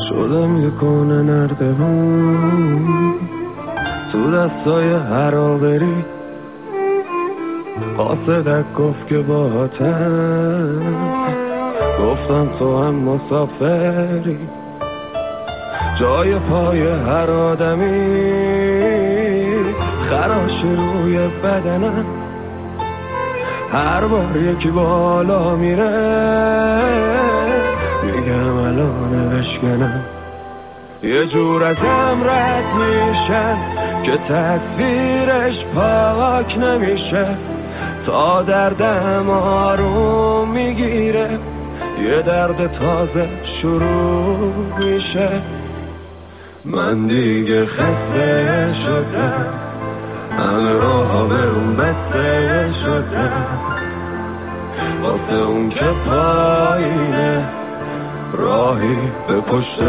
شدم یه کنه نردبون تو دستای هرابری، قاصدک گفت که باهاتم، گفتم تو هم مسافری، جای پای هر آدمی خراش روی بدنم، هر بار یکی بالا میره میگم الان بشکنم، یه جور ازم رد میشن که تصویرش پاک نمیشه، تا دردم آروم میگیره یه درد تازه شروع میشه. من دیگه خسته شدم، همه راه به اون بسته شدم، واسه اون که پایینه راهی به پشت